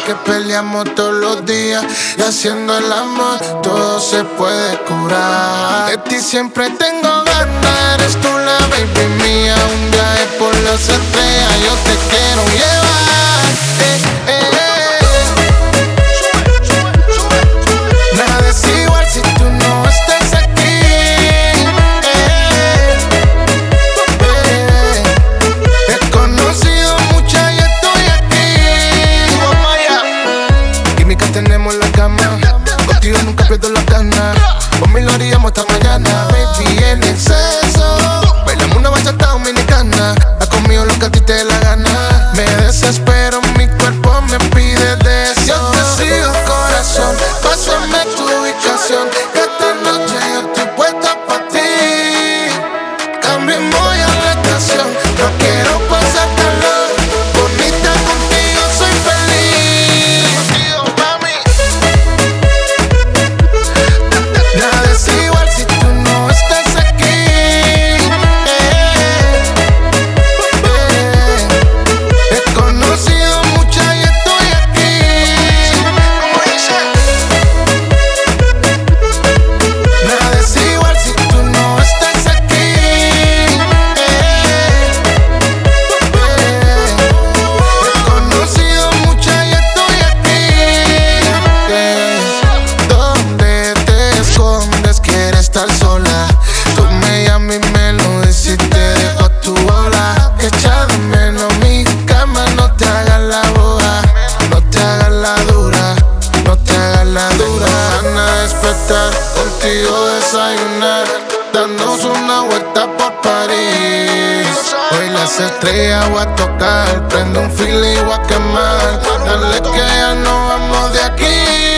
que peleamos todos los días y haciendo el amor todo se puede curar. De ti siempre tengo ganas, eres tú la baby mía. Un viaje por las estrellas yo te quiero llevar. Nada es igual si tú no estás aquí. He conocido mucha y estoy aquí. Química tenemos en la cama, contigo nunca pierdo la gana. Por mí lo haríamos hasta mañana, baby, en exceso. Bailamos una bachata dominicana, haz conmigo lo que a ti te dé la gana. Me desespero, mi cuerpo me pide de eso. Yo te sigo, corazón, pásame tu ubicación, que esta noche yo estoy puesta pa' ti. Cambiemos ya la estación, no quiero pasar calor. Bonita contigo soy feliz. Contigo, mami. Nada es igual si tú no estás aquí. He conocido mucha y estoy aquí. Como dice. Nada es igual si tú no estás aquí. He conocido mucha y estoy aquí. ¿Dónde te escondes? Quieres estar sola. Tú me llamas y me lo dices y te dejo tu bola. Echa de menos mi cama, no te hagas la boba. No te hagas la dura, no te hagas la dura. Gana despertar, contigo desayunar, darnos una vuelta por París. Hoy las estrellas voy a tocar, prende un fil y voy a quemar. Dale que ya no vamos de aquí.